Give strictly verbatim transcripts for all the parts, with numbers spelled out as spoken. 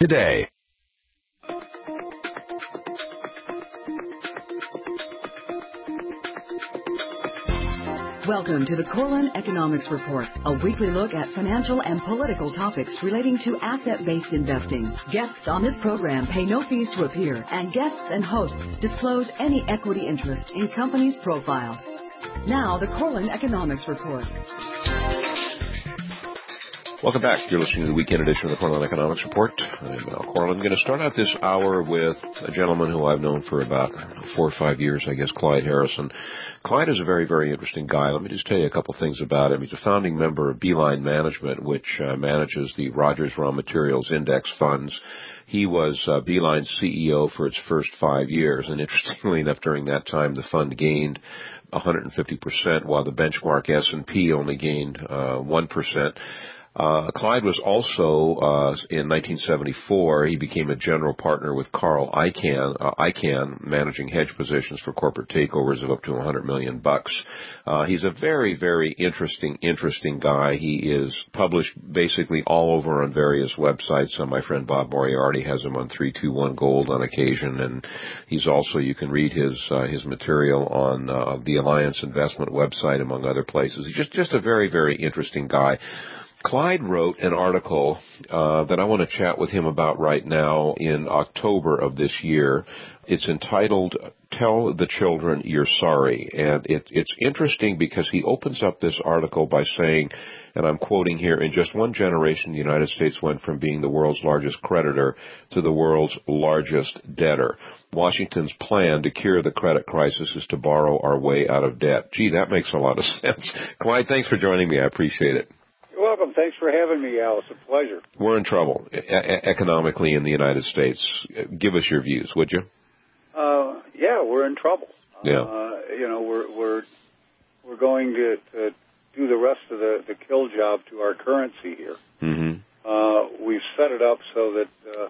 today. Welcome to the Corlin Economics Report, a weekly look at financial and political topics relating to asset-based investing. Guests on this program pay no fees to appear, and guests and hosts disclose any equity interest in companies' profiles. Now, the Corlin Economics Report. Welcome back. You're listening to the weekend edition of the Corlin Economics Report. I'm Al Corlin. I'm going to start out this hour with a gentleman who I've known for about four or five years, I guess, Clyde Harrison. Clyde is a very, very interesting guy. Let me just tell you a couple things about him. He's a founding member of Beeline Management, which uh, manages the Rogers Raw Materials Index funds. He was uh, Beeline's C E O for its first five years, and interestingly enough, during that time, the fund gained one hundred fifty percent, while the benchmark S and P only gained uh, one percent. Uh, Clyde was also, uh, in nineteen seventy-four, he became a general partner with Carl Icahn, uh, Icahn, managing hedge positions for corporate takeovers of up to one hundred million bucks. Uh, he's a very, very interesting, interesting guy. He is published basically all over on various websites. Uh, my friend Bob Moriarty has him on three two one Gold on occasion, and he's also, you can read his, uh, his material on, uh, the Alliance Investment website, among other places. He's just, just a very, very interesting guy. Clyde wrote an article uh, that I want to chat with him about right now in October of this year. It's entitled, Tell the Children You're Sorry. And it, it's interesting because he opens up this article by saying, and I'm quoting here, in just one generation, the United States went from being the world's largest creditor to the world's largest debtor. Washington's plan to cure the credit crisis is to borrow our way out of debt. Gee, that makes a lot of sense. Clyde, thanks for joining me. I appreciate it. You're welcome. Thanks for having me, Al. It's a pleasure. We're in trouble e- economically in the United States. Give us your views, would you? Uh, yeah, we're in trouble. Yeah. Uh, you know, we're we're we're going to, to do the rest of the, the kill job to our currency here. Mm-hmm. Uh, we've set it up so that uh,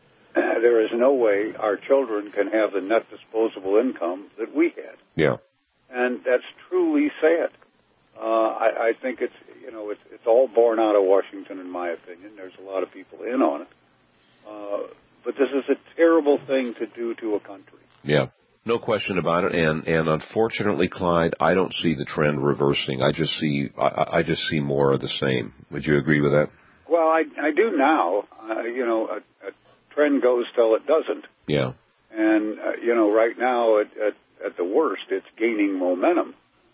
there is no way our children can have the net disposable income that we had. Yeah. And that's truly sad. Uh, I, I think it's, you know, it's, it's all born out of Washington, in my opinion. There's a lot of people in on it. Uh, but this is a terrible thing to do to a country. Yeah, no question about it. And, and unfortunately, Clyde, I don't see the trend reversing. I just see, I, I just see more of the same. Would you agree with that? Well, I, I do now. Uh, you know, a, a trend goes till it doesn't. Yeah. And, uh, you know, right now, at, at, at the worst, it's gaining momentum.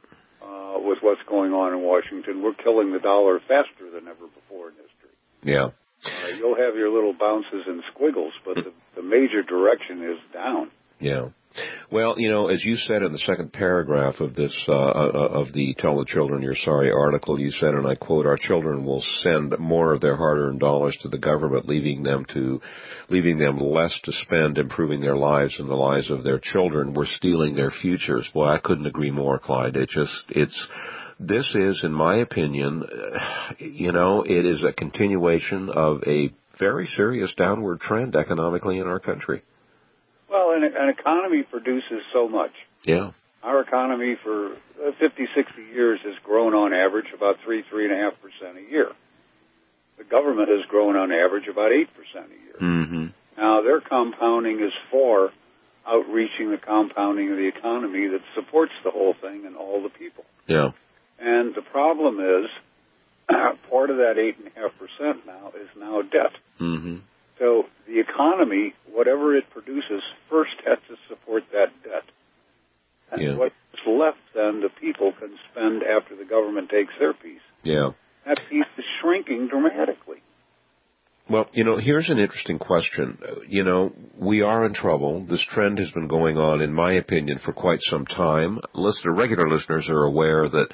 Uh, with what's going on in Washington. We're killing the dollar faster than ever before in history. Yeah. Uh, you'll have your little bounces and squiggles, but the, the major direction is down. Yeah. Well, you know, as you said in the second paragraph of this, uh, of the Tell the Children You're Sorry article, you said, and I quote, our children will send more of their hard-earned dollars to the government, leaving them to, leaving them less to spend improving their lives and the lives of their children. We're stealing their futures. Boy, I couldn't agree more, Clyde. It just, it's, this is, in my opinion, you know, it is a continuation of a very serious downward trend economically in our country. Well, an, an economy produces so much. Yeah. Our economy for fifty, sixty years has grown on average about three, three and a half percent a year. The government has grown on average about eight percent a year. Mm-hmm. Now, their compounding is far outreaching the compounding of the economy that supports the whole thing and all the people. Yeah. And the problem is, part of that eight and a half percent now is now debt. Mm-hmm. So the economy, whatever it produces, first has to support that debt. And yeah. what's left, then, the people can spend after the government takes their piece. Yeah. That piece is shrinking dramatically. Well, you know, here's an interesting question. You know, we are in trouble. This trend has been going on, in my opinion, for quite some time. Listener, regular listeners are aware that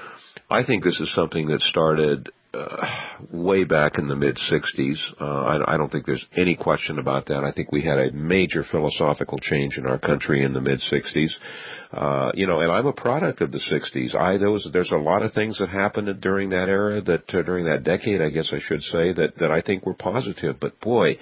I think this is something that started uh, way back in the mid-sixties. Uh, I, I don't think there's any question about that. I think we had a major philosophical change in our country in the mid-sixties. Uh, you know, and I'm a product of the sixties. I, there was, there's a lot of things that happened during that era, that uh, during that decade, I guess I should say, that, that I think were positive. But boy,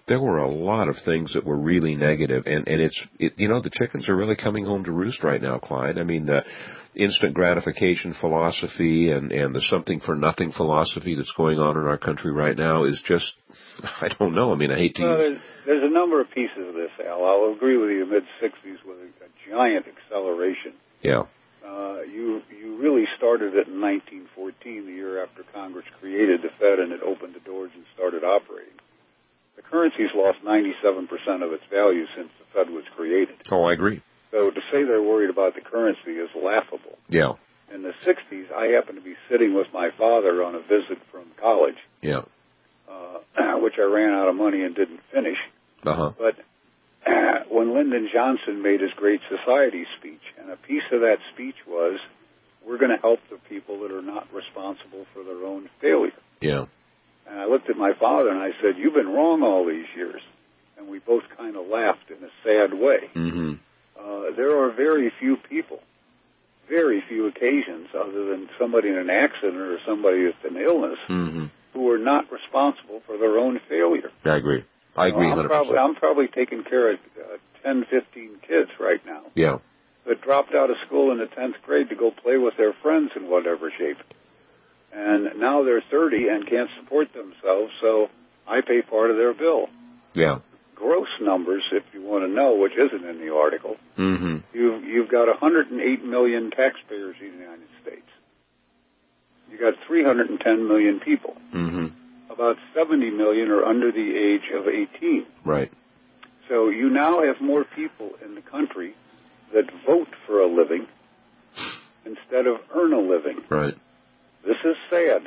there were a lot of things that were really negative, and and it's it, you know the chickens are really coming home to roost right now, Clyde. I mean the instant gratification philosophy and and the something for nothing philosophy that's going on in our country right now is just, I don't know. I mean, I hate to well, use. There's, there's a number of pieces of this, Al. I'll agree with you. Mid sixties was a, a giant acceleration. Yeah. Uh, you you really started it in nineteen fourteen, the year after Congress created the Fed, and it opened the doors and started operating. The currency's lost ninety-seven percent of its value since the Fed was created. Oh, I agree. So to say they're worried about the currency is laughable. Yeah. In the sixties, I happened to be sitting with my father on a visit from college, Yeah. uh, which I ran out of money and didn't finish. Uh-huh. But uh, when Lyndon Johnson made his Great Society speech, and a piece of that speech was, we're going to help the people that are not responsible for their own failure. Yeah. And I looked at my father and I said, you've been wrong all these years. And we both kind of laughed in a sad way. Mm-hmm. Uh, there are very few people, very few occasions, other than somebody in an accident or somebody with an illness, Mm-hmm. who are not responsible for their own failure. I agree. I agree You know, one hundred percent. I'm probably, I'm probably taking care of uh, ten, fifteen kids right now Yeah. that dropped out of school in the tenth grade to go play with their friends in whatever shape. And now they're thirty and can't support themselves, so I pay part of their bill. Yeah. Gross numbers, if you want to know, which isn't in the article, Mm-hmm. you've, you've got one hundred eight million taxpayers in the United States. You've got three hundred ten million people. Mm-hmm. About seventy million are under the age of eighteen. Right. So you now have more people in the country that vote for a living instead of earn a living. Right. This is sad.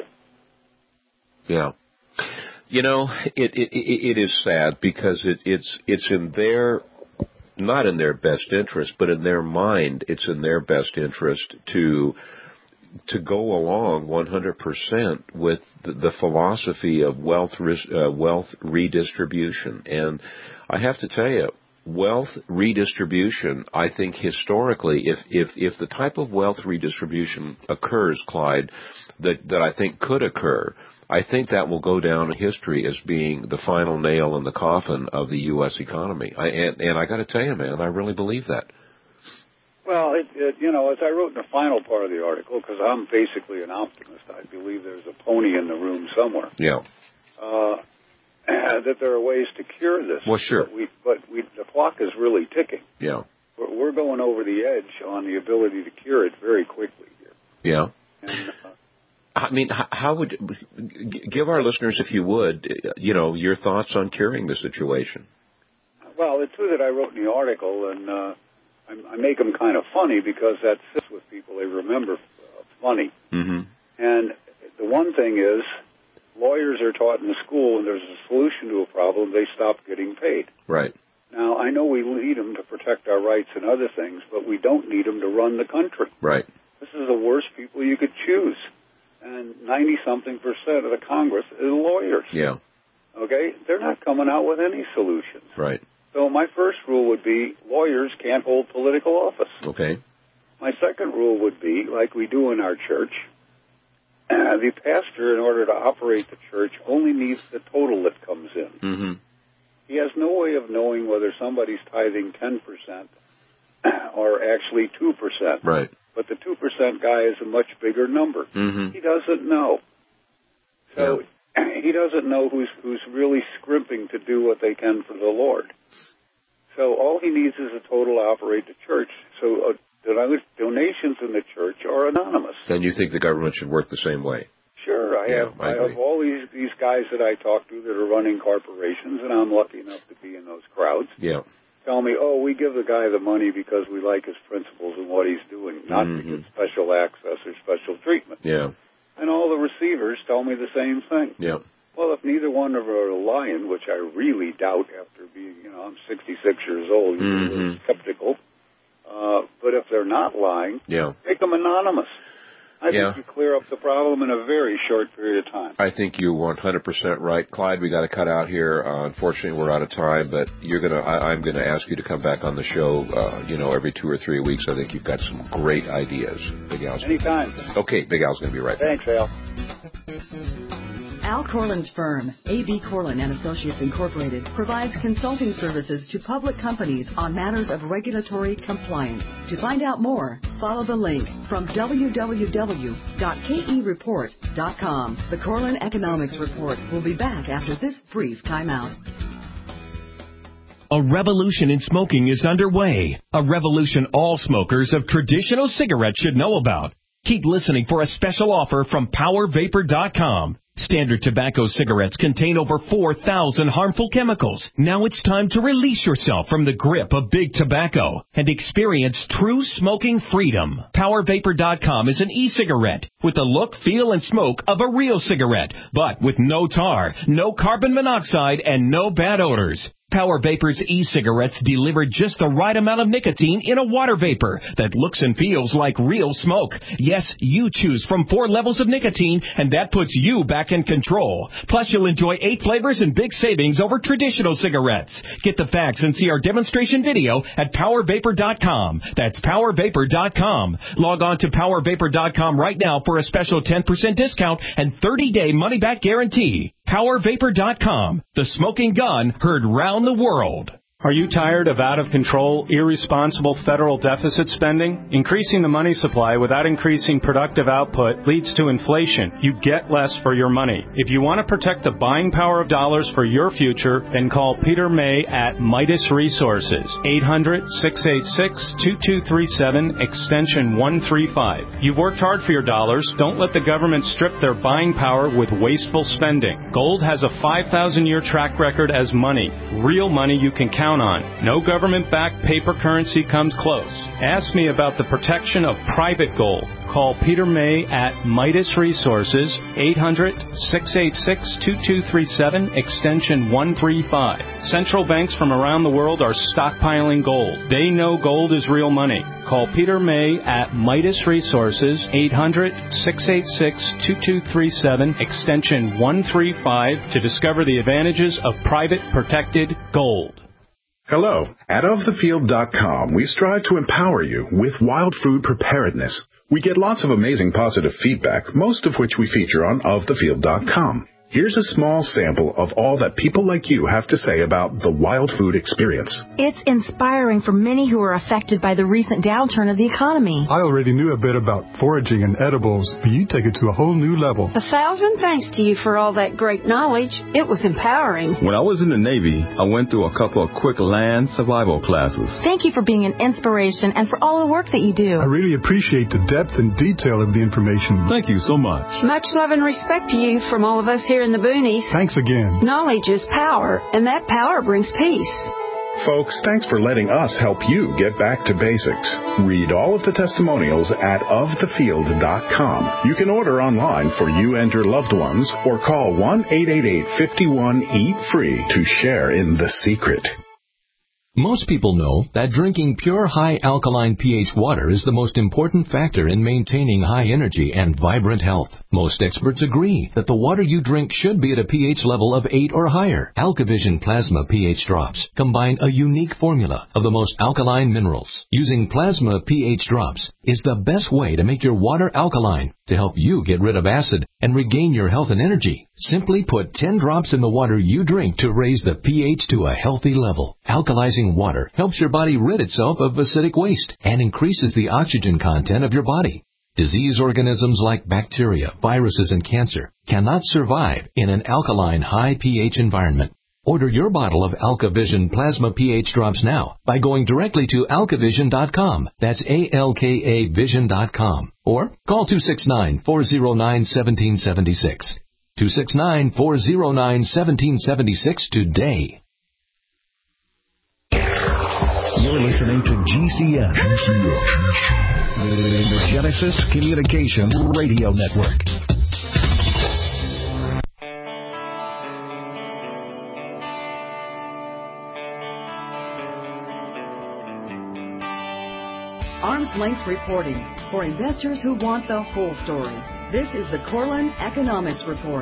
Yeah. You know, it it it is sad because it it's it's in their, not in their best interest, but in their mind, it's in their best interest to to go along one hundred percent with the, the philosophy of wealth uh, wealth redistribution. And I have to tell you, wealth redistribution, I think historically, if if if the type of wealth redistribution occurs, Clyde, that that I think could occur, I think that will go down in history as being the final nail in the coffin of the U S economy. I, and, and I got to tell you, man, I really believe that. Well, it, it, you know, as I wrote in the final part of the article, because I'm basically an optimist, I believe there's a pony in the room somewhere. Yeah. Uh, that there are ways to cure this. Well, sure. But, we, but we, the clock is really ticking. Yeah. We're, we're going over the edge on the ability to cure it very quickly here. Yeah. And, uh, I mean, how would, give our listeners, if you would, you know, your thoughts on curing the situation. well, it's true that I wrote in the article, and uh, I, I make them kind of funny because that sits with people. They remember uh, funny. Mm-hmm. And the one thing is, lawyers are taught in the school when there's a solution to a problem, they stop getting paid. Right. Now, I know we need them to protect our rights and other things, but we don't need them to run the country. Right. This is the worst people you could choose. And ninety-something percent of the Congress is lawyers. Yeah. Okay? They're not coming out with any solutions. Right. So my first rule would be lawyers can't hold political office. Okay. My second rule would be, like we do in our church, uh, the pastor, in order to operate the church, only needs the total that comes in. Mm-hmm. He has no way of knowing whether somebody's tithing ten percent or actually two percent. Right. But the two percent guy is a much bigger number. Mm-hmm. He doesn't know. So yeah. He doesn't know who's who's really scrimping to do what they can for the Lord. So all he needs is a total to operate the church. So uh, the donations in the church are anonymous. And you think the government should work the same way? Sure. I Yeah, have I I, agree. have all these, these guys that I talk to that are running corporations, and I'm lucky enough to be in those crowds. Yeah. Tell me, oh, we give the guy the money because we like his principles and what he's doing, not Mm-hmm. to get special access or special treatment. Yeah. And all the receivers tell me the same thing. Yeah. Well, if neither one of them are lying, which I really doubt after being, you know, I'm sixty-six years old, you're a little Mm-hmm. skeptical. Uh, but if they're not lying, Yeah. make them anonymous. I Yeah. think you clear up the problem in a very short period of time. I think you're one hundred percent right. Clyde, we got to cut out here. Uh, unfortunately, we're out of time, but you're gonna. I, I'm gonna ask you to come back on the show. Uh, you know, every two or three weeks. I think you've got some great ideas. Big Al's. Anytime. Okay, Big Al's gonna be right back. Thanks, Al. Al Corlin's firm, A B. Corlin and Associates Incorporated, provides consulting services to public companies on matters of regulatory compliance. To find out more, follow the link from w w w dot k e report dot com. The Corlin Economics Report will be back after this brief timeout. A revolution in smoking is underway. A revolution all smokers of traditional cigarettes should know about. Keep listening for a special offer from power vapor dot com. Standard tobacco cigarettes contain over four thousand harmful chemicals. Now it's time to release yourself from the grip of big tobacco and experience true smoking freedom. power vapor dot com is an e-cigarette with the look, feel, and smoke of a real cigarette, but with no tar, no carbon monoxide, and no bad odors. Power Vapor's e-cigarettes deliver just the right amount of nicotine in a water vapor that looks and feels like real smoke. Yes, you choose from four levels of nicotine, and that puts you back in control. Plus, you'll enjoy eight flavors and big savings over traditional cigarettes. Get the facts and see our demonstration video at power vapor dot com. That's power vapor dot com. Log on to power vapor dot com right now for a special ten percent discount and thirty-day money-back guarantee. power vapor dot com. The smoking gun heard round the world. Are you tired of out-of-control, irresponsible federal deficit spending? Increasing the money supply without increasing productive output leads to inflation. You get less for your money. If you want to protect the buying power of dollars for your future, then call Peter May at Midas Resources, eight hundred, six eight six, two two three seven, extension one three five. You've worked hard for your dollars. Don't let the government strip their buying power with wasteful spending. Gold has a five thousand year track record as money. Real money you can count on. No government-backed paper currency comes close. Ask me about the protection of private gold. Call Peter May at Midas Resources, eight hundred, six eight six, two two three seven, extension one three five. Central banks from around the world are stockpiling gold. They know gold is real money. Call Peter May at Midas Resources, eight hundred, six eight six, two two three seven, extension one three five to discover the advantages of private protected gold. Hello. At of the field dot com, we strive to empower you with wild food preparedness. We get lots of amazing positive feedback, most of which we feature on of the field dot com. Here's a small sample of all that people like you have to say about the wild food experience. It's inspiring for many who are affected by the recent downturn of the economy. I already knew a bit about foraging and edibles, but you take it to a whole new level. A thousand thanks to you for all that great knowledge. It was empowering. When I was in the Navy, I went through a couple of quick land survival classes. Thank you for being an inspiration and for all the work that you do. I really appreciate the depth and detail of the information. Thank you so much. Much love and respect to you from all of us here in the boonies. Thanks again. Knowledge is power, and that power brings peace. Folks, thanks for letting us help you get back to basics. Read all of the testimonials at of the field dot com. You can order online for you and your loved ones or call one eight eight eight, five one, eat free to share in the secret. Most people know that drinking pure high alkaline pH water is the most important factor in maintaining high energy and vibrant health. Most experts agree that the water you drink should be at a pH level of eight or higher. AlkaVision Plasma pH drops combine a unique formula of the most alkaline minerals. Using Plasma pH drops is the best way to make your water alkaline to help you get rid of acid and regain your health and energy. Simply put ten drops in the water you drink to raise the pH to a healthy level. Alkalizing water helps your body rid itself of acidic waste and increases the oxygen content of your body. Disease organisms like bacteria, viruses, and cancer cannot survive in an alkaline high pH environment. Order your bottle of AlkaVision Plasma pH drops now by going directly to alka vision dot com. That's A L K A vision dot com. Or call two six nine, four zero nine, one seven seven six. two six nine, four zero nine, one seven seven six today. You're listening to G C N, G C N. The Genesis Communications Radio Network. Arm's length reporting for investors who want the whole story. This is the Corlin Economics Report.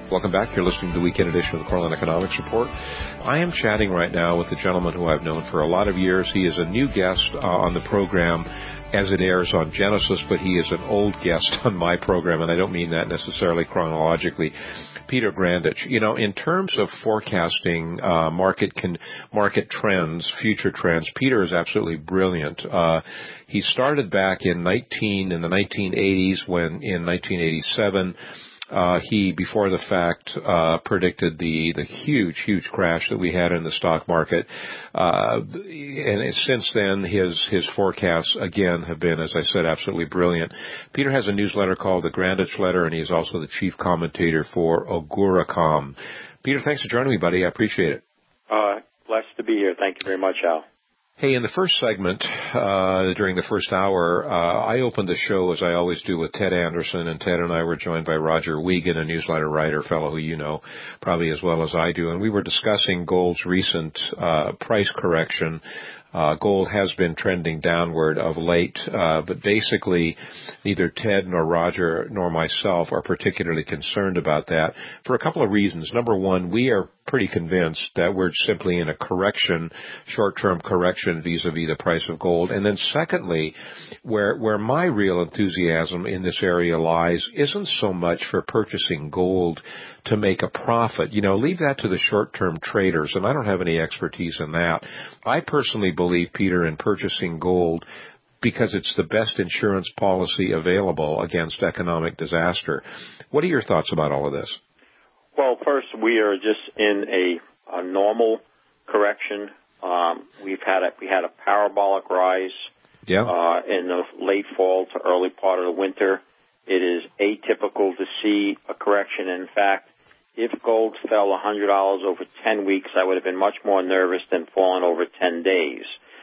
Welcome back. You're listening to the weekend edition of the Cornell Economics Report. I am chatting right now with a gentleman who I've known for a lot of years. He is a new guest uh, on the program as it airs on Genesis, but he is an old guest on my program, and I don't mean that necessarily chronologically. Peter Grandich. You know, in terms of forecasting uh, market con- market trends, future trends, Peter is absolutely brilliant. Uh, he started back in nineteen in the nineteen eighties when in nineteen eighty-seven. Uh, he, before the fact, uh, predicted the, the huge, huge crash that we had in the stock market. Uh, and since then, his, his forecasts, again, have been, as I said, absolutely brilliant. Peter has a newsletter called the Grandich Letter, and he's also the chief commentator for Agoracom. Peter, thanks for joining me, buddy. I appreciate it. Uh, blessed to be here. Thank you very much, Al. Hey, in the first segment, uh, during the first hour, uh, I opened the show, as I always do, with Ted Anderson, and Ted and I were joined by Roger Wiegand, a newsletter writer, fellow who you know probably as well as I do, and we were discussing gold's recent uh, price correction. Uh, gold has been trending downward of late, uh, but basically neither Ted nor Roger nor myself are particularly concerned about that for a couple of reasons. Number one, we are pretty convinced that we're simply in a correction, short-term correction vis-a-vis the price of gold. And then secondly, where, where my real enthusiasm in this area lies isn't so much for purchasing gold to make a profit. You know, leave that to the short-term traders, and I don't have any expertise in that. I personally believe, Peter, in purchasing gold because it's the best insurance policy available against economic disaster. What are your thoughts about all of this? Well, first, we are just in a, a normal correction. Um, we've had a, we had a parabolic rise yeah. uh, in the late fall to early part of the winter. It is atypical to see a correction. In fact, if gold fell one hundred dollars over ten weeks, I would have been much more nervous than falling over ten days.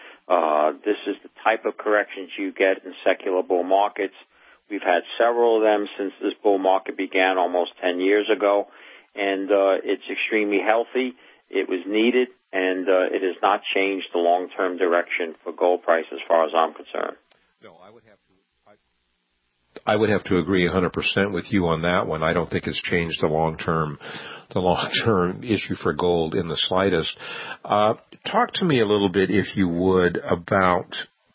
Uh, this is the type of corrections you get in secular bull markets. We've had several of them since this bull market began almost ten years ago. And uh, it's extremely healthy. It was needed, and uh, it has not changed the long-term direction for gold price as far as I'm concerned. No, I would have to. I, I would have to agree one hundred percent with you on that one. I don't think it's changed the long-term, the long-term issue for gold in the slightest. Uh, talk to me a little bit, if you would, about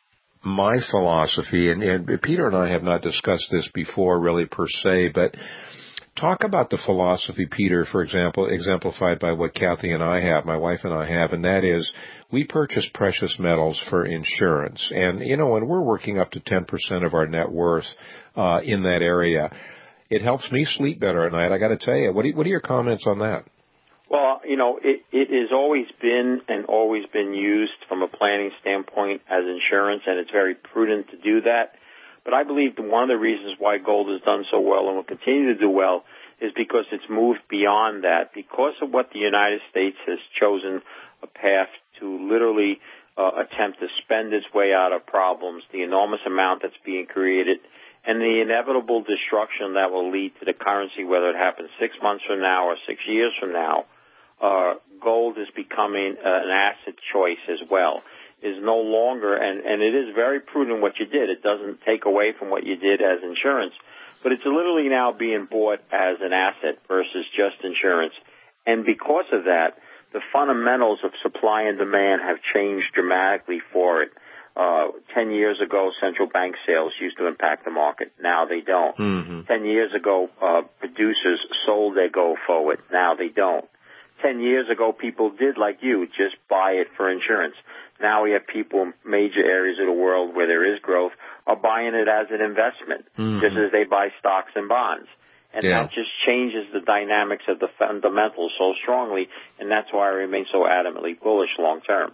my philosophy. And, and Peter and I have not discussed this before, really per se, but. Talk about the philosophy, Peter, for example, exemplified by what Kathy and I have, my wife and I have, and that is we purchase precious metals for insurance. And, you know, when we're working up to ten percent of our net worth uh, in that area, it helps me sleep better at night. I got to tell you, what are, what are your comments on that? Well, you know, it, it has always been and always been used from a planning standpoint as insurance, and it's very prudent to do that. But I believe that one of the reasons why gold has done so well and will continue to do well is because it's moved beyond that. Because of what the United States has chosen a path to literally uh, attempt to spend its way out of problems, the enormous amount that's being created, and the inevitable destruction that will lead to the currency, whether it happens six months from now or six years from now, uh, gold is becoming uh, an asset choice as well. Is no longer, and, and it is very prudent what you did. It doesn't take away from what you did as insurance, but it's literally now being bought as an asset versus just insurance. And because of that, the fundamentals of supply and demand have changed dramatically for it. Uh, ten years ago, central bank sales used to impact the market. Now they don't. Mm-hmm. Ten years ago, uh, producers sold their gold forward. Now they don't. Ten years ago, people did, like you, just buy it for insurance. Now we have people in major areas of the world where there is growth are buying it as an investment, mm-hmm. just as they buy stocks and bonds. And yeah. that just changes the dynamics of the fundamentals so strongly, and that's why I remain so adamantly bullish long term.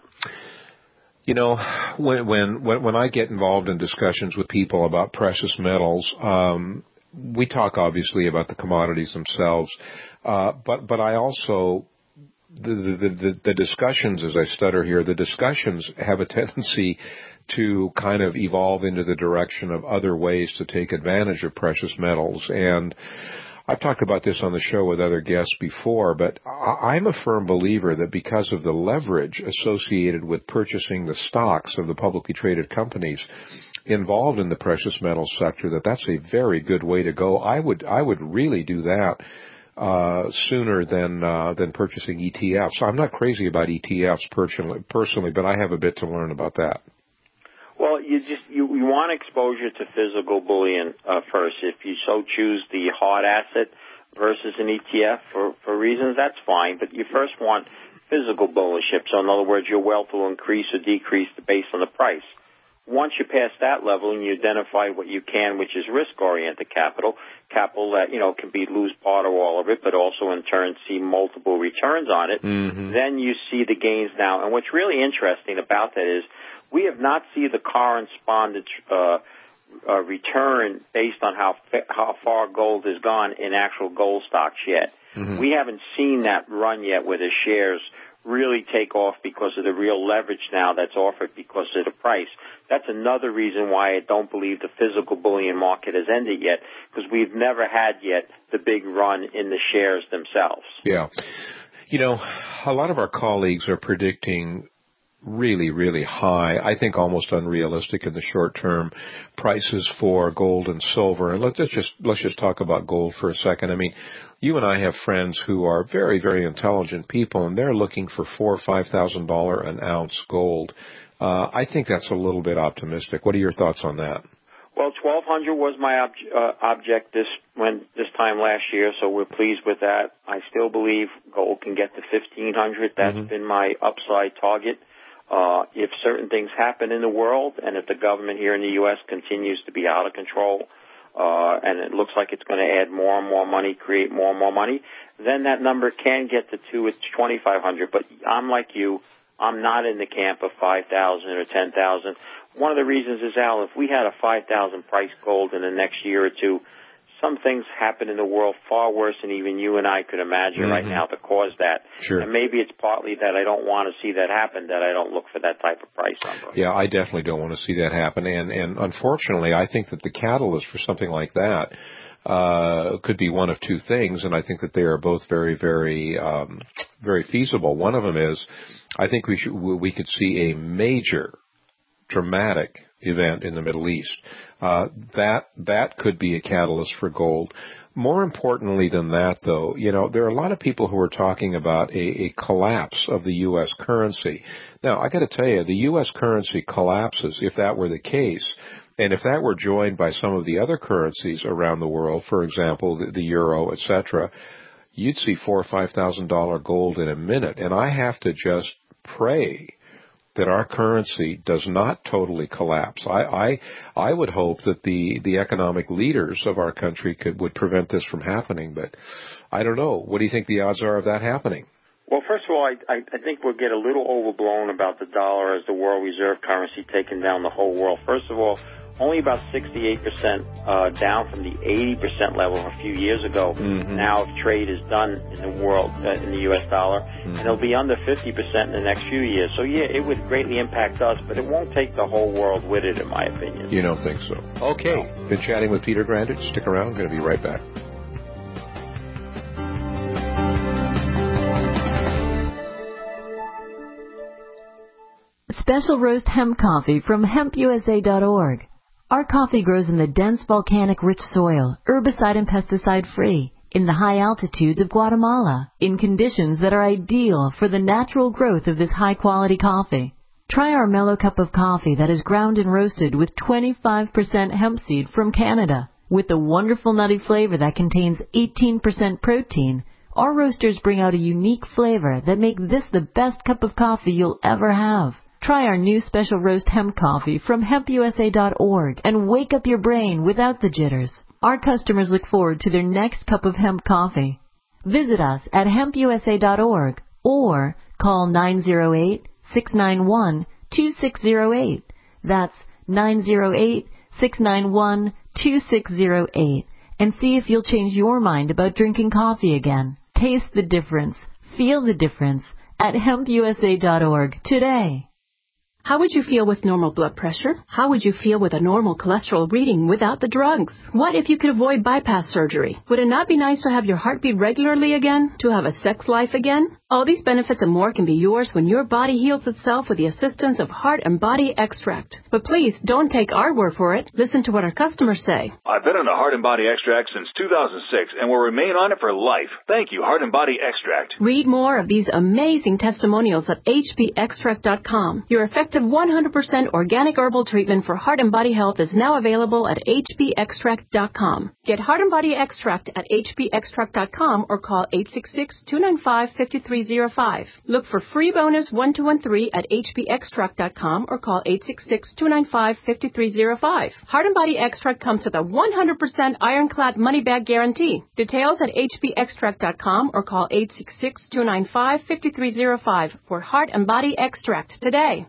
You know, when when when I get involved in discussions with people about precious metals, um, we talk obviously about the commodities themselves, uh, but but I also The, the, the, the discussions, as I stutter here, the discussions have a tendency to kind of evolve into the direction of other ways to take advantage of precious metals. And I've talked about this on the show with other guests before, but I'm a firm believer that because of the leverage associated with purchasing the stocks of the publicly traded companies involved in the precious metals sector, that that's a very good way to go. I would, I would really do that. uh, sooner than uh, than purchasing E T Fs. So I'm not crazy about E T Fs personally, personally, but I have a bit to learn about that. Well, you just you, you want exposure to physical bullion uh, first. If you so choose the hard asset versus an E T F for, for reasons, that's fine. But you first want physical bullion. So in other words, your wealth will increase or decrease based on the price. Once you pass that level and you identify what you can, which is risk-oriented capital, capital that, you know, can be lose part or all of it, but also in turn see multiple returns on it, mm-hmm. then you see the gains now. And what's really interesting about that is we have not seen the corresponding uh, uh, return based on how how far gold has gone in actual gold stocks yet. Mm-hmm. We haven't seen that run yet where the shares really take off because of the real leverage now that's offered because of the price. That's another reason why I don't believe the physical bullion market has ended yet, because we've never had yet the big run in the shares themselves. Yeah. You know, a lot of our colleagues are predicting really, really high, I think almost unrealistic in the short term, prices for gold and silver. And let's just let's just talk about gold for a second. I mean, you and I have friends who are very, very intelligent people, and they're looking for four or five thousand dollar an ounce gold. Uh, I think that's a little bit optimistic. What are your thoughts on that? Well, twelve hundred was my ob- uh, object this when this time last year, so we're pleased with that. I still believe gold can get to fifteen hundred. That's mm-hmm. been my upside target. Uh, if certain things happen in the world, and if the government here in the U S continues to be out of control, uh, and it looks like it's going to add more and more money, create more and more money, then that number can get to two, it's twenty-five hundred. But I'm like you, I'm not in the camp of five thousand or ten thousand. One of the reasons is, Al, if we had a five thousand price gold in the next year or two, some things happen in the world far worse than even you and I could imagine mm-hmm. right now to cause that. Sure. And maybe it's partly that I don't want to see that happen, that I don't look for that type of price number. Yeah, I definitely don't want to see that happen. And, and unfortunately, I think that the catalyst for something like that uh, could be one of two things, and I think that they are both very, very, um, very feasible. One of them is, I think we should, we could see a major, dramatic event in the Middle East. Uh, that that could be a catalyst for gold. More importantly than that, though, you know, there are a lot of people who are talking about a, a collapse of the U S currency. Now, I got to tell you, the U S currency collapses if that were the case, and if that were joined by some of the other currencies around the world, for example, the, the euro, et cetera, you'd see four or five thousand dollar gold in a minute. And I have to just pray that our currency does not totally collapse. I, I, I would hope that the, the economic leaders of our country could, would prevent this from happening, but I don't know. What do you think the odds are of that happening? Well, first of all, I, I, I think we'll get a little overblown about the dollar as the world reserve currency taking down the whole world. First of all, only about sixty-eight percent uh, down from the eighty percent level a few years ago. Mm-hmm. Now, if trade is done in the world, uh, in the U S dollar, mm-hmm. and it'll be under fifty percent in the next few years. So, yeah, it would greatly impact us, but it won't take the whole world with it, in my opinion. You don't think so? Okay. No. Been chatting with Peter Grandich. Stick around. Going to be right back. Special roast hemp coffee from hemp U S A dot org. Our coffee grows in the dense volcanic rich soil, herbicide and pesticide free, in the high altitudes of Guatemala, in conditions that are ideal for the natural growth of this high quality coffee. Try our mellow cup of coffee that is ground and roasted with twenty-five percent hemp seed from Canada. With the wonderful nutty flavor that contains eighteen percent protein, our roasters bring out a unique flavor that make this the best cup of coffee you'll ever have. Try our new special roast hemp coffee from hemp U S A dot org and wake up your brain without the jitters. Our customers look forward to their next cup of hemp coffee. Visit us at hemp U S A dot org or call nine zero eight, six nine one, two six zero eight. That's nine zero eight, six nine one, two six zero eight. And see if you'll change your mind about drinking coffee again. Taste the difference. Feel the difference at hemp U S A dot org today. How would you feel with normal blood pressure? How would you feel with a normal cholesterol reading without the drugs? What if you could avoid bypass surgery? Would it not be nice to have your heartbeat regularly again? To have a sex life again? All these benefits and more can be yours when your body heals itself with the assistance of Heart and Body Extract. But please, don't take our word for it. Listen to what our customers say. I've been on the Heart and Body Extract since two thousand six and will remain on it for life. Thank you, Heart and Body Extract. Read more of these amazing testimonials at H B extract dot com. Your effective one hundred percent organic herbal treatment for heart and body health is now available at H B extract dot com. Get Heart and Body Extract at H B extract dot com or call eight six six, two nine five, five three zero five. Look for free bonus one two one three at H B extract dot com or call eight six six, two nine five, five three zero five. Heart and Body Extract comes with a one hundred percent ironclad money back guarantee. Details at H B extract dot com or call eight six six, two nine five, five three zero five for Heart and Body Extract today.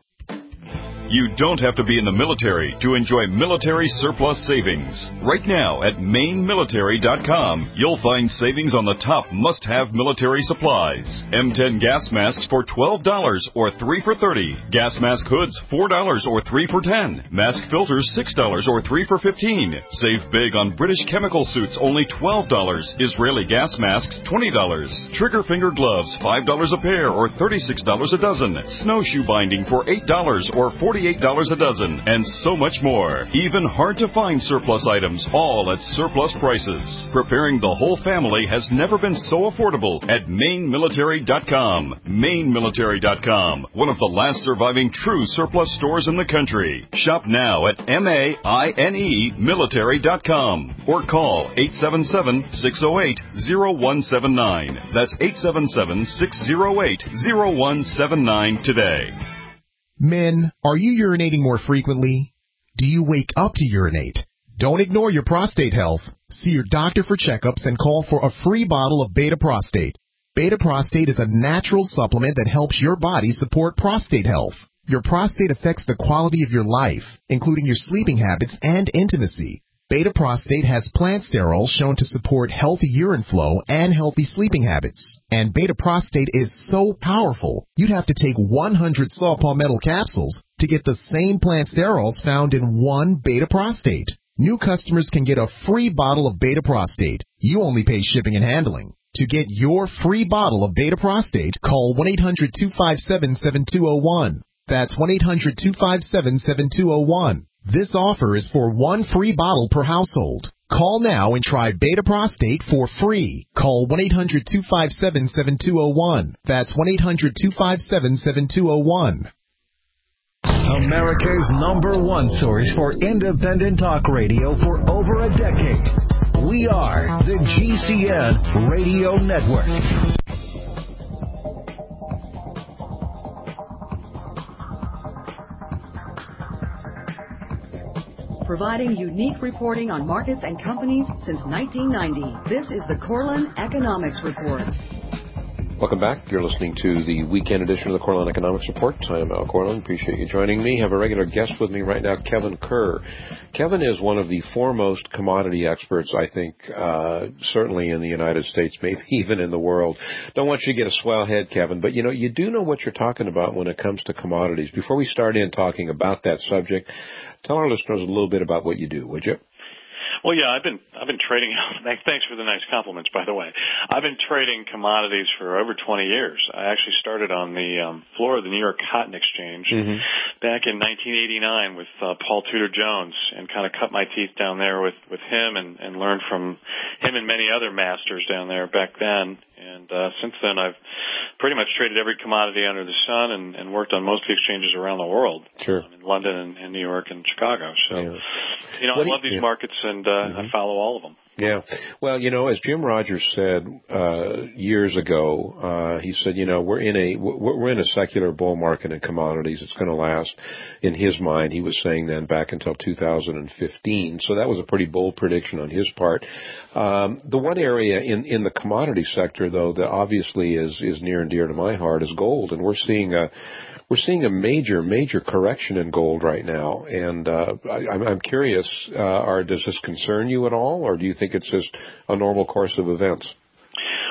You don't have to be in the military to enjoy military surplus savings. Right now at Maine military dot com, you'll find savings on the top must-have military supplies. M ten gas masks for twelve dollars or three for thirty dollars. Gas mask hoods four dollars or three for ten dollars. Mask filters six dollars or three for fifteen dollars. Save big on British chemical suits, only twelve dollars. Israeli gas masks, twenty dollars. Trigger finger gloves, five dollars a pair or thirty-six dollars a dozen. Snowshoe binding for eight dollars or forty-eight dollars a dozen, and so much more. Even hard-to-find surplus items, all at surplus prices. Preparing the whole family has never been so affordable at Maine military dot com. Maine military dot com, one of the last surviving true surplus stores in the country. Shop now at M A I N E military dot com or call eight seven seven, six oh eight, oh one seven nine. That's eight seven seven, six oh eight, oh one seven nine today. Men, are you urinating more frequently? Do you wake up to urinate? Don't ignore your prostate health. See your doctor for checkups and call for a free bottle of Beta Prostate. Beta Prostate is a natural supplement that helps your body support prostate health. Your prostate affects the quality of your life, including your sleeping habits and intimacy. Beta Prostate has plant sterol shown to support healthy urine flow and healthy sleeping habits. And Beta Prostate is so powerful, you'd have to take one hundred saw palmetto capsules to get the same plant sterols found in one Beta Prostate. New customers can get a free bottle of Beta Prostate. You only pay shipping and handling. To get your free bottle of Beta Prostate, call one eight hundred, two five seven, seven two zero one. That's one eight hundred, two five seven, seven two zero one. This offer is for one free bottle per household. Call now and try Beta Prostate for free. Call one eight hundred, two five seven, seven two zero one. That's one eight hundred, two five seven, seven two zero one. America's number one source for independent talk radio for over a decade. We are the G C N Radio Network. Providing unique reporting on markets and companies since nineteen ninety. This is the Corlin Economics Report. Welcome back. You're listening to the weekend edition of the Corlin Economics Report. I'm Al Corlin. Appreciate you joining me. I have a regular guest with me right now, Kevin Kerr. Kevin is one of the foremost commodity experts, I think, uh, certainly in the United States, maybe even in the world. Don't want you to get a swell head, Kevin, but you know, you do know what you're talking about when it comes to commodities. Before we start in talking about that subject, tell our listeners a little bit about what you do, would you? Well, yeah, I've been I've been trading. Thanks for the nice compliments, by the way. I've been trading commodities for over twenty years. I actually started on the um, floor of the New York Cotton Exchange mm-hmm. back in nineteen eighty-nine with uh, Paul Tudor Jones, and kind of cut my teeth down there with with him, and, and learned from him and many other masters down there back then. And uh, since then, I've pretty much traded every commodity under the sun, and, and worked on most of the exchanges around the world. Sure. Um, in London and, and New York and Chicago. So, yeah. you know, what I love you, these yeah. markets, and uh, mm-hmm. I follow all of them. Yeah. Well, you know, as Jim Rogers said uh years ago, uh he said, you know, we're in a we're in a secular bull market in commodities. It's going to last, in his mind, he was saying then, back until two thousand fifteen. So that was a pretty bold prediction on his part. Um the one area in in the commodity sector, though, that obviously is is near and dear to my heart is gold, and we're seeing a We're seeing a major, major correction in gold right now, and uh, I, I'm curious, uh, are, does this concern you at all, or do you think it's just a normal course of events?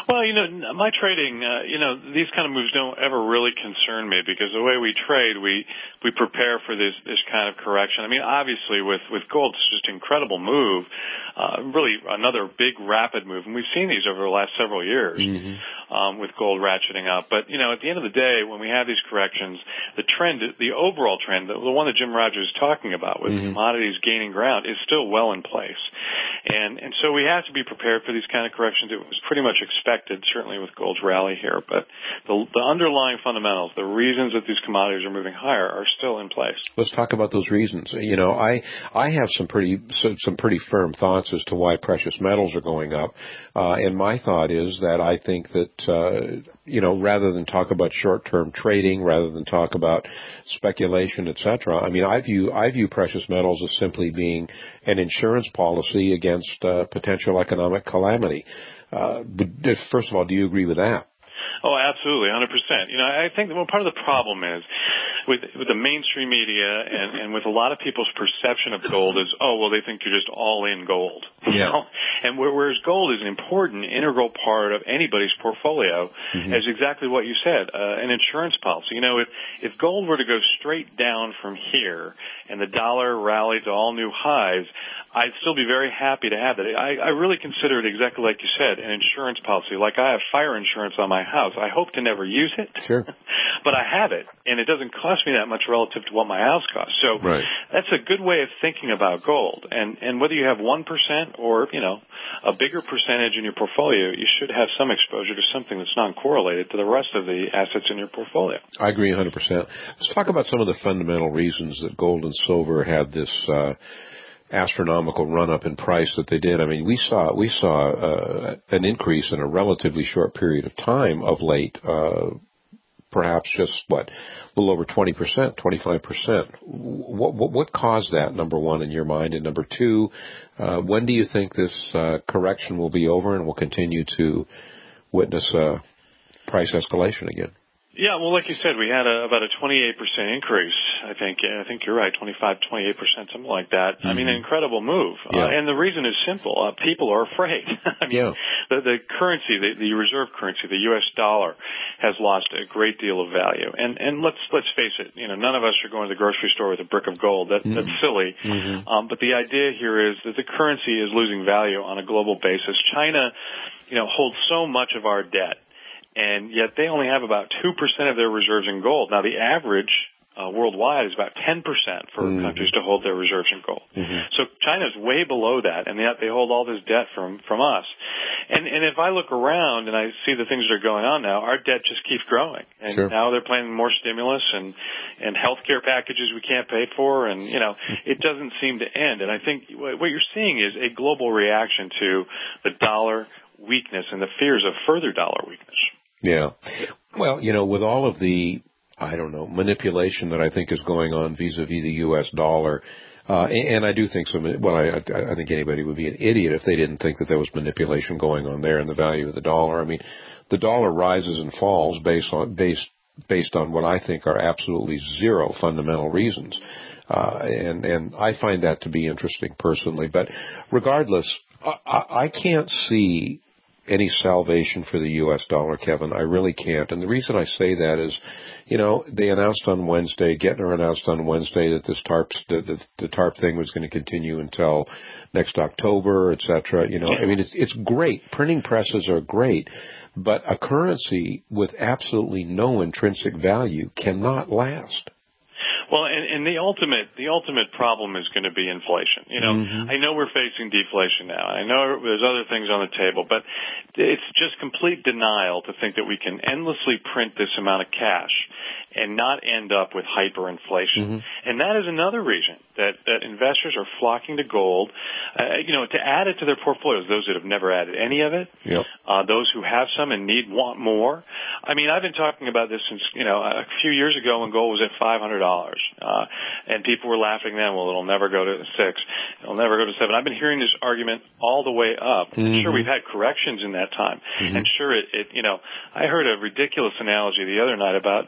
Well, you know, my trading, uh, you know, these kind of moves don't ever really concern me because the way we trade, we we prepare for this this kind of correction. I mean, obviously, with with gold, it's just an incredible move, uh, really another big rapid move, and we've seen these over the last several years mm-hmm. um, with gold ratcheting up. But you know, at the end of the day, when we have these corrections, the trend, the overall trend, the, the one that Jim Rogers is talking about with mm-hmm. commodities gaining ground, is still well in place, and and so we have to be prepared for these kind of corrections. It was pretty much expected, certainly with gold's rally here, but the, the underlying fundamentals, the reasons that these commodities are moving higher, are still in place. Let's talk about those reasons. You know, I I have some pretty some pretty firm thoughts as to why precious metals are going up, uh, and my thought is that I think that uh, you know, rather than talk about short-term trading, rather than talk about speculation, et cetera, I mean, I view I view precious metals as simply being an insurance policy against uh, potential economic calamity. Uh, but first of all, do you agree with that? Oh, absolutely, one hundred percent. You know, I think that well, part of the problem is with with the mainstream media and, and with a lot of people's perception of gold is, oh, well, they think you're just all in gold. Yeah. You know? And whereas gold is an important, integral part of anybody's portfolio, mm-hmm. as exactly what you said, uh, an insurance policy. You know, if if gold were to go straight down from here and the dollar rallied to all new highs, I'd still be very happy to have that. I, I really consider it exactly like you said, an insurance policy. Like I have fire insurance on my house. I hope to never use it, sure, but I have it, and it doesn't cost me that much relative to what my house costs. So right. that's a good way of thinking about gold. And and whether you have one percent or you know a bigger percentage in your portfolio, you should have some exposure to something that's non-correlated to the rest of the assets in your portfolio. I agree one hundred percent. Let's talk about some of the fundamental reasons that gold and silver had this Uh, astronomical run-up in price that they did. I mean, we saw we saw uh, an increase in a relatively short period of time of late, uh, perhaps just, what, a little over twenty percent, twenty-five percent. What, what, what caused that, number one, in your mind? And number two, uh, when do you think this uh, correction will be over and we'll continue to witness uh, price escalation again? Yeah, well, like you said, we had a, about a twenty-eight percent increase. I think I think you're right, twenty-five, twenty-eight percent, something like that. Mm-hmm. I mean, an incredible move. Yeah. Uh, and the reason is simple. Uh, people are afraid. I mean, yeah. the, the currency, the, the reserve currency, the U S dollar, has lost a great deal of value. And and let's let's face it, you know, none of us are going to the grocery store with a brick of gold. That, mm-hmm. That's silly. Mm-hmm. Um, but the idea here is that the currency is losing value on a global basis. China, you know, holds so much of our debt. And yet they only have about two percent of their reserves in gold. Now, the average uh, worldwide is about ten percent for mm-hmm. countries to hold their reserves in gold. Mm-hmm. So China's way below that, and yet they hold all this debt from, from us. And, and if I look around and I see the things that are going on now, our debt just keeps growing. And sure. now they're planning more stimulus and, and health care packages we can't pay for, and, you know, it doesn't seem to end. And I think what you're seeing is a global reaction to the dollar weakness and the fears of further dollar weakness. Yeah. Well, you know, with all of the, I don't know, manipulation that I think is going on vis-a-vis the U S dollar, uh, and, and I do think some, well, I, I think anybody would be an idiot if they didn't think that there was manipulation going on there in the value of the dollar. I mean, the dollar rises and falls based on, based, based on what I think are absolutely zero fundamental reasons. Uh, and, and I find that to be interesting personally. But regardless, I, I can't see any salvation for the U S dollar, Kevin. I really can't. And the reason I say that is, you know, they announced on Wednesday, Gettner announced on Wednesday that this TARP, the, the, the TARP thing was going to continue until next October, et cetera. You know, I mean, it's, it's great. Printing presses are great, but a currency with absolutely no intrinsic value cannot last. Well, and, and the ultimate the ultimate problem is going to be inflation. You know, mm-hmm. I know we're facing deflation now. I know there's other things on the table, but it's just complete denial to think that we can endlessly print this amount of cash and not end up with hyperinflation. Mm-hmm. And that is another reason that, that investors are flocking to gold, uh, you know, to add it to their portfolios, those that have never added any of it, yep. uh, those who have some and need, want more. I mean, I've been talking about this since, you know, a few years ago when gold was at five hundred dollars. Uh, and people were laughing then, well, it'll never go to six. It'll never go to seven. I've been hearing this argument all the way up. Mm-hmm. Sure, we've had corrections in that time. Mm-hmm. And sure, it, it, you know, I heard a ridiculous analogy the other night about that you'd be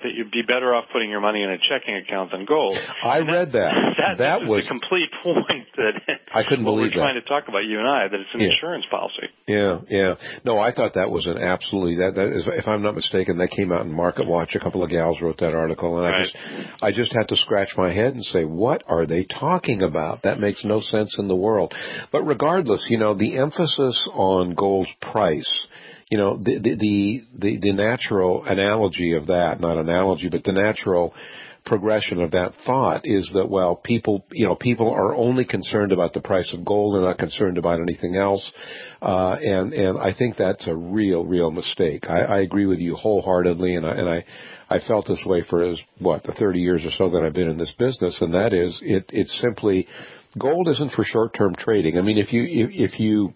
better off putting your money in a checking account than gold. I and read that. That, that was the complete point that I couldn't what believe we're trying to talk about, you and I, that it's an yeah. insurance policy. Yeah, yeah. No, I thought that was an absolutely, that, that is, if I'm not mistaken, that came out in Market Watch. A couple of gals wrote that article, and right. I just I just had to scratch my head and say, what are they talking about? That makes no sense in the world. But regardless, you know, the emphasis on gold's price, you know, the the the, the, the natural analogy of that, not analogy, but the natural progression of that thought is that, well, people, you know, people are only concerned about the price of gold. They're not concerned about anything else. Uh, and, and I think that's a real, real mistake. I, I agree with you wholeheartedly. And I, and I, I felt this way for as, what, the thirty years or so that I've been in this business. And that is, it, it's simply, gold isn't for short-term trading. I mean, if you, if, if you,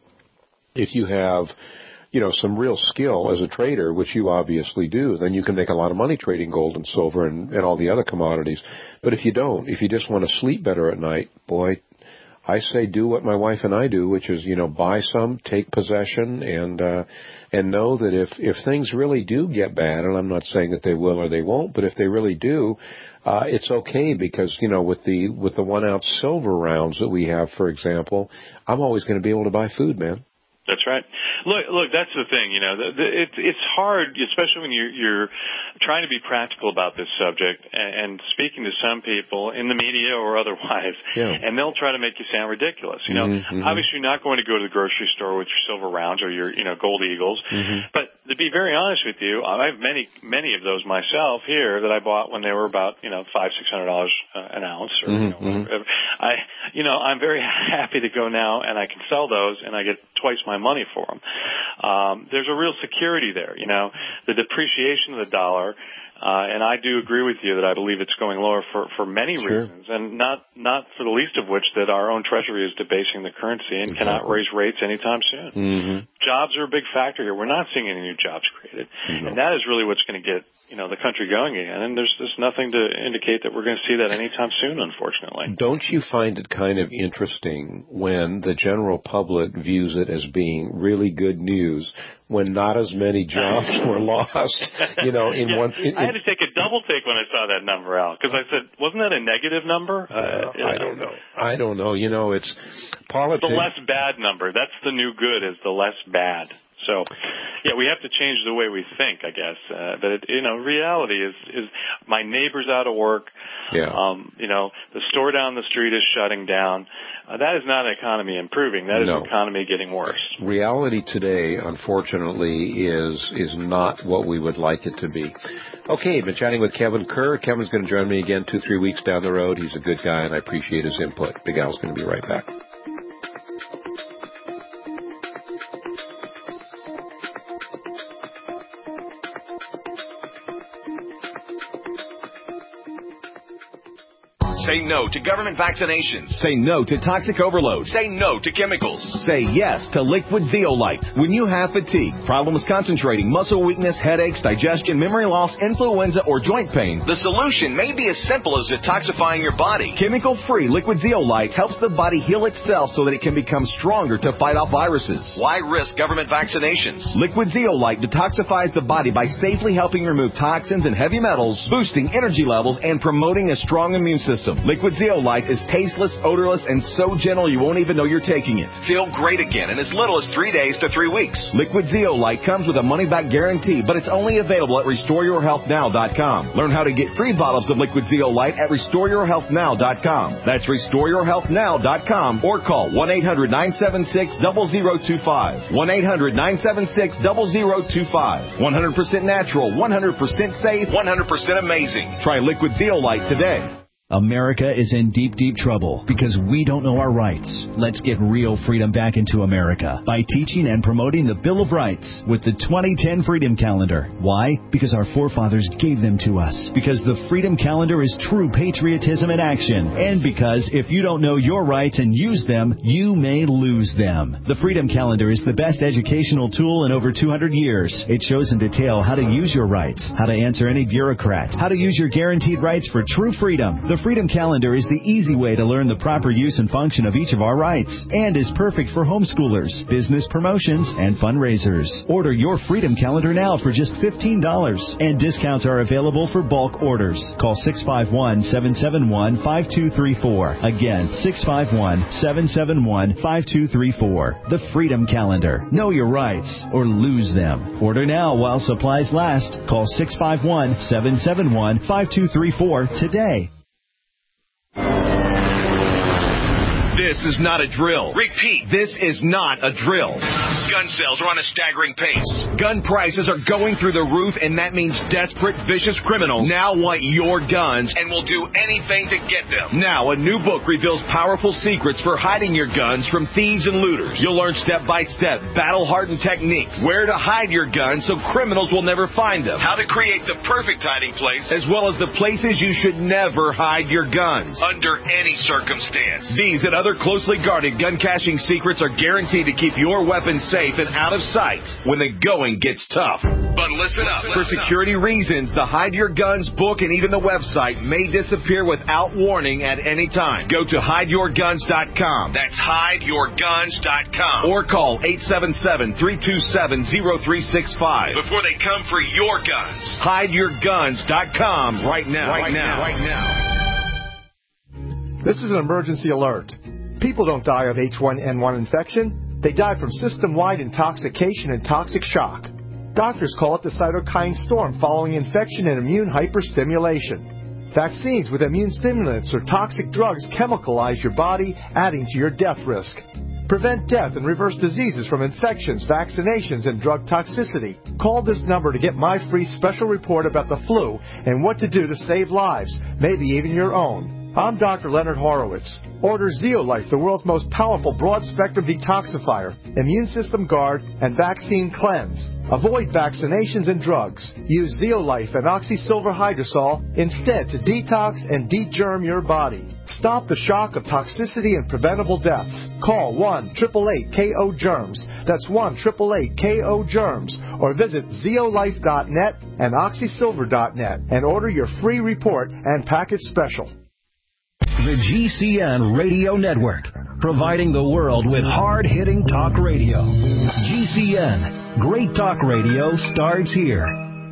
if you have, you know, some real skill as a trader, which you obviously do, then you can make a lot of money trading gold and silver and, and all the other commodities. But if you don't, if you just want to sleep better at night, boy, I say do what my wife and I do, which is, you know, buy some, take possession, and uh, and know that if, if things really do get bad, and I'm not saying that they will or they won't, but if they really do, uh, it's okay because, you know, with the with the one ounce silver rounds that we have, for example, I'm always going to be able to buy food, man. That's right. Look, look, that's the thing, you know, the, the, it, it's hard, especially when you're, you're trying to be practical about this subject and, and speaking to some people in the media or otherwise, yeah. and they'll try to make you sound ridiculous. You know, mm-hmm. obviously you're not going to go to the grocery store with your silver rounds or your, you know, gold eagles, mm-hmm. but to be very honest with you, I have many, many of those myself here that I bought when they were about, you know, five, six hundred dollars uh, an ounce or, mm-hmm. you know, whatever. I, you know, I'm very happy to go now and I can sell those and I get twice my money for them. Um, there's a real security there, you know, the depreciation of the dollar. Uh, and I do agree with you that I believe it's going lower for, for many sure. reasons, and not, not for the least of which that our own Treasury is debasing the currency and exactly. cannot raise rates anytime soon. Mm-hmm. Jobs are a big factor here. We're not seeing any new jobs created. Mm-hmm. And that is really what's going to get, you know, the country going again. And there's, there's nothing to indicate that we're going to see that anytime soon, unfortunately. Don't you find it kind of interesting when the general public views it as being really good news when not as many jobs were lost, you know, in yeah, one... In, in, I had to take a double take when I saw that number out, because I said, wasn't that a negative number? Uh, uh, I don't know. I don't know. You know, it's politics... The less bad number. That's the new good, is the less bad. So, yeah, we have to change the way we think, I guess. Uh, but, it, you know, reality is, is my neighbor's out of work. Yeah. Um, you know, the store down the street is shutting down. Uh, that is not an economy improving. That is no. an economy getting worse. Reality today, unfortunately, is is not what we would like it to be. Okay, been chatting with Kevin Kerr. Kevin's going to join me again two, three weeks down the road. He's a good guy, and I appreciate his input. Big Al's going to be right back. Say no to government vaccinations. Say no to toxic overload. Say no to chemicals. Say yes to liquid zeolite. When you have fatigue, problems concentrating, muscle weakness, headaches, digestion, memory loss, influenza, or joint pain, the solution may be as simple as detoxifying your body. Chemical-free liquid zeolite helps the body heal itself so that it can become stronger to fight off viruses. Why risk government vaccinations? Liquid zeolite detoxifies the body by safely helping remove toxins and heavy metals, boosting energy levels, and promoting a strong immune system. Liquid zeolite is tasteless, odorless, and so gentle you won't even know you're taking it. Feel great again in as little as three days to three weeks. Liquid zeolite comes with a money-back guarantee, but it's only available at restore your health now dot com. Learn how to get free bottles of liquid zeolite at restore your health now dot com. That's restore your health now dot com or call one eight hundred nine seven six zero zero two five. one eight hundred nine seven six zero zero two five. one hundred percent natural, one hundred percent safe, one hundred percent amazing. Try liquid zeolite today. America is in deep, deep trouble because we don't know our rights. Let's get real freedom back into America by teaching and promoting the Bill of Rights with the twenty ten Freedom Calendar. Why? Because our forefathers gave them to us. Because the Freedom Calendar is true patriotism in action. And because if you don't know your rights and use them, you may lose them. The Freedom Calendar is the best educational tool in over two hundred years. It shows in detail how to use your rights, how to answer any bureaucrat, how to use your guaranteed rights for true freedom. The Freedom Calendar is the easy way to learn the proper use and function of each of our rights and is perfect for homeschoolers, business promotions, and fundraisers. Order your Freedom Calendar now for just fifteen dollars, and discounts are available for bulk orders. Call six five one, seven seven one, five two three four. Again, six five one, seven seven one, five two three four. The Freedom Calendar. Know your rights or lose them. Order now while supplies last. Call six five one, seven seven one, five two three four today. This is not a drill. Repeat, this is not a drill. Gun sales are on a staggering pace. Gun prices are going through the roof, and that means desperate, vicious criminals now want your guns and will do anything to get them. Now, a new book reveals powerful secrets for hiding your guns from thieves and looters. You'll learn step-by-step, battle-hardened techniques, where to hide your guns so criminals will never find them, how to create the perfect hiding place, as well as the places you should never hide your guns, under any circumstance. These and other closely guarded gun caching secrets are guaranteed to keep your weapons safe and out of sight when the going gets tough. But listen up. For security reasons, the Hide Your Guns book and even the website may disappear without warning at any time. Go to hide your guns dot com. That's hide your guns dot com. Or call eight seven seven, three two seven, zero three six five before they come for your guns. hide your guns dot com right now. Right now. Right now. This is an emergency alert. People don't die of H one N one infection. They die from system-wide intoxication and toxic shock. Doctors call it the cytokine storm following infection and immune hyperstimulation. Vaccines with immune stimulants or toxic drugs chemicalize your body, adding to your death risk. Prevent death and reverse diseases from infections, vaccinations, and drug toxicity. Call this number to get my free special report about the flu and what to do to save lives, maybe even your own. I'm Doctor Leonard Horowitz. Order Zeolife, the world's most powerful broad-spectrum detoxifier, immune system guard, and vaccine cleanse. Avoid vaccinations and drugs. Use Zeolife and Oxysilver Hydrosol instead to detox and degerm your body. Stop the shock of toxicity and preventable deaths. Call one, eight eight eight, K O, germs. That's one, eight eight eight, K O, germs. Or visit zeolife dot net and oxysilver dot net and order your free report and package special. The G C N Radio Network, providing the world with hard-hitting talk radio. G C N, great talk radio starts here.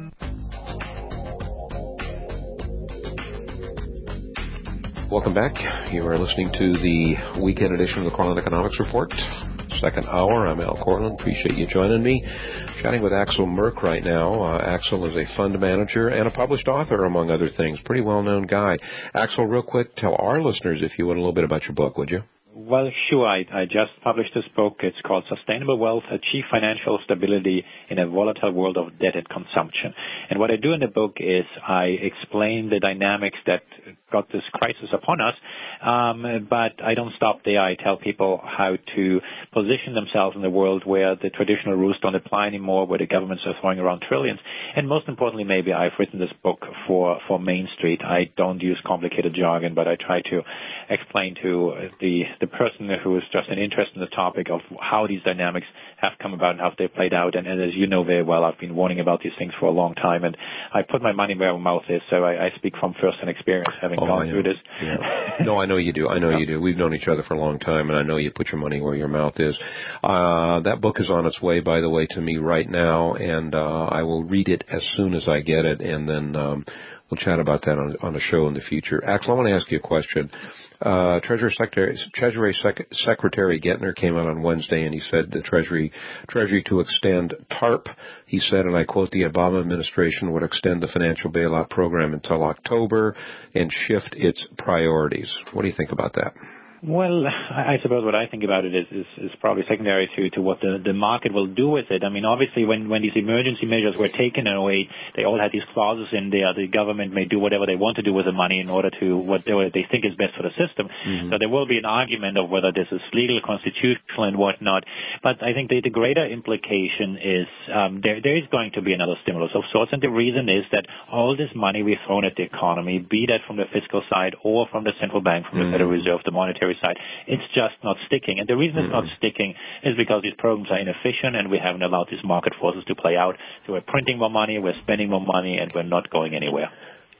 Welcome back. You are listening to the weekend edition of the Cortland Economics Report. Second hour. I'm Al Cortland. Appreciate you joining me. Chatting with Axel Merk right now. Uh, Axel is a fund manager and a published author, among other things. Pretty well-known guy. Axel, real quick, tell our listeners, if you would, a little bit about your book, would you? Well, sure. I, I just published this book. It's called Sustainable Wealth, Achieve Financial Stability in a Volatile World of Debt and Consumption. And what I do in the book is I explain the dynamics that got this crisis upon us, um, but I don't stop there. I tell people how to position themselves in the world where the traditional rules don't apply anymore, where the governments are throwing around trillions. And most importantly, maybe I've written this book for, for Main Street. I don't use complicated jargon, but I try to explain to the the person who is just an interest in the topic of how these dynamics have come about and how they've played out. And, and as you know very well, I've been warning about these things for a long time, and I put my money where my mouth is, so I, I speak from first-hand experience, having oh, gone through this. Yeah. No, I know you do. I know yeah. you do. We've known each other for a long time, and I know you put your money where your mouth is. Uh, that book is on its way, by the way, to me right now, and uh, I will read it as soon as I get it, and then um, we'll chat about that on, on a show in the future. Axel, I want to ask you a question. Uh, Treasury Secretary, Treasury Sec- Secretary Geithner came out on Wednesday and he said the Treasury, Treasury to extend TARP. He said, and I quote, the Obama administration would extend the financial bailout program until October and shift its priorities. What do you think about that? Well, I suppose what I think about it is, is, is probably secondary to, to what the, the market will do with it. I mean, obviously, when, when these emergency measures were taken in a way, they all had these clauses in there. The government may do whatever they want to do with the money in order to what they, they think is best for the system. Mm-hmm. So there will be an argument of whether this is legal, constitutional, and whatnot. But I think the, the greater implication is um, there, there is going to be another stimulus of sorts, and the reason is that all this money we've thrown at the economy, be that from the fiscal side or from the central bank, from mm-hmm. the Federal Reserve, the monetary side, it's just not sticking. And the reason it's not sticking is because these programs are inefficient and we haven't allowed these market forces to play out. So we're printing more money, we're spending more money, and we're not going anywhere.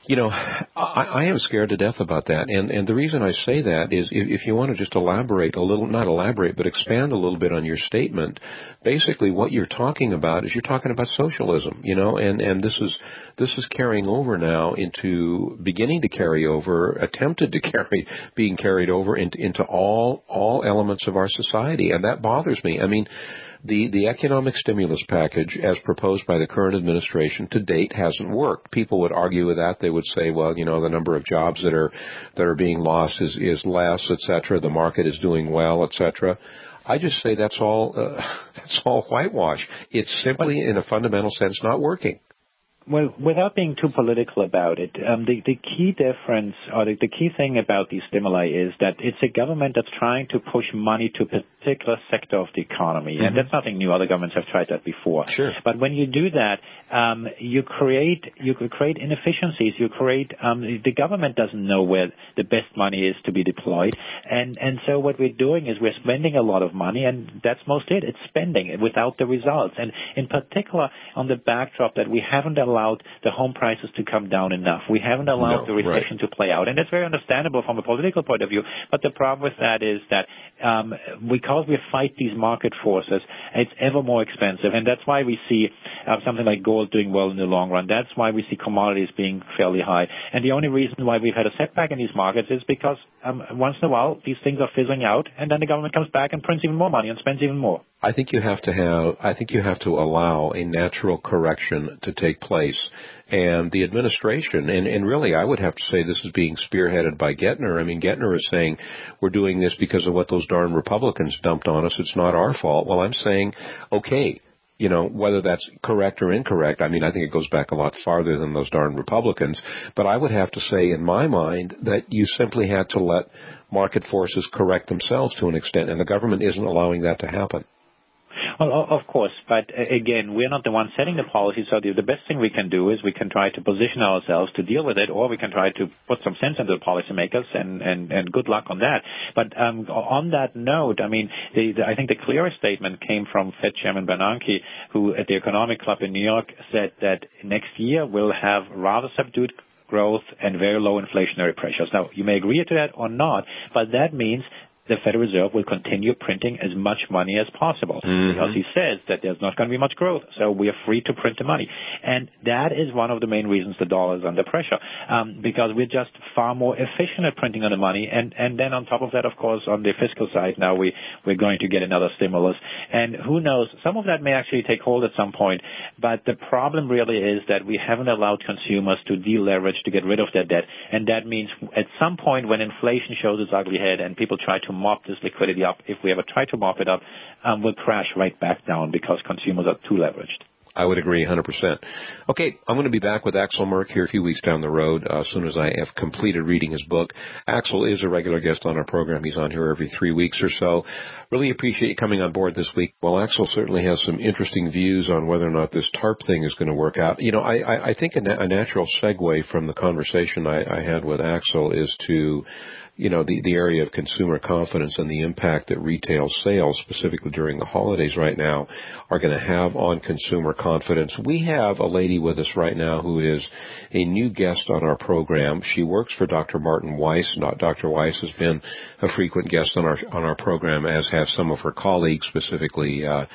You know, I, I am scared to death about that. And, and the reason I say that is if, if you want to just elaborate a little, not elaborate, but expand a little bit on your statement, basically what you're talking about is you're talking about socialism, you know, and, and this is, this is carrying over now into, beginning to carry over, attempted to carry, being carried over into, into all, all elements of our society. And that bothers me. I mean, The, the economic stimulus package, as proposed by the current administration, to date hasn't worked. People would argue with that. They would say, well, you know, the number of jobs that are that are being lost is, is less, et cetera. The market is doing well, et cetera. I just say that's all uh, that's all whitewash. It's simply, in a fundamental sense, not working. Well, without being too political about it, um, the, the key difference or the, the key thing about these stimuli is that it's a government that's trying to push money to a particular sector of the economy. Mm-hmm. And that's nothing new. Other governments have tried that before. Sure. But when you do that, um, you create you create inefficiencies. You create um, the government doesn't know where the best money is to be deployed. And, and so what we're doing is we're spending a lot of money, and that's mostly it. It's spending without the results. And in particular, on the backdrop that we haven't allowed the home prices to come down enough. We haven't allowed no, the recession right. to play out. And that's very understandable from a political point of view. But the problem with that is that um, because we fight these market forces, it's ever more expensive. And that's why we see uh, something like gold doing well in the long run. That's why we see commodities being fairly high. And the only reason why we've had a setback in these markets is because um, once in a while these things are fizzling out, and then the government comes back and prints even more money and spends even more. I think you have to have, I think you have to allow a natural correction to take place. And the administration, and, and really I would have to say this is being spearheaded by Gettner. I mean, Gettner is saying we're doing this because of what those darn Republicans dumped on us. It's not our fault. Well, I'm saying, okay, you know, whether that's correct or incorrect, I mean, I think it goes back a lot farther than those darn Republicans. But I would have to say, in my mind, that you simply had to let market forces correct themselves to an extent, and the government isn't allowing that to happen. Well, of course, but again, we're not the ones setting the policy, so the, the best thing we can do is we can try to position ourselves to deal with it, or we can try to put some sense into the policymakers, and, and, and good luck on that. But um, on that note, I mean, the, the, I think the clearest statement came from Fed Chairman Bernanke, who at the Economic Club in New York said that next year we'll have rather subdued growth and very low inflationary pressures. Now, you may agree to that or not, but that means the Federal Reserve will continue printing as much money as possible, mm-hmm. because he says that there's not going to be much growth, so we are free to print the money. And that is one of the main reasons the dollar is under pressure, um, because we're just far more efficient at printing on the money. And, and then on top of that, of course, on the fiscal side, now we, we're going to get another stimulus. And who knows, some of that may actually take hold at some point, but the problem really is that we haven't allowed consumers to deleverage, to get rid of their debt. And that means at some point when inflation shows its ugly head and people try to mop this liquidity up, if we ever try to mop it up, um, we'll crash right back down because consumers are too leveraged. I would agree one hundred percent. Okay, I'm going to be back with Axel Merk here a few weeks down the road uh, as soon as I have completed reading his book. Axel is a regular guest on our program. He's on here every three weeks or so. Really appreciate you coming on board this week. Well, Axel certainly has some interesting views on whether or not this TARP thing is going to work out. You know, I, I, I think a, na- a natural segue from the conversation I, I had with Axel is to you know, the, the area of consumer confidence and the impact that retail sales, specifically during the holidays right now, are going to have on consumer confidence. We have a lady with us right now who is a new guest on our program. She works for Doctor Martin Weiss. Doctor Weiss has been a frequent guest on our on our program, as have some of her colleagues, specifically uh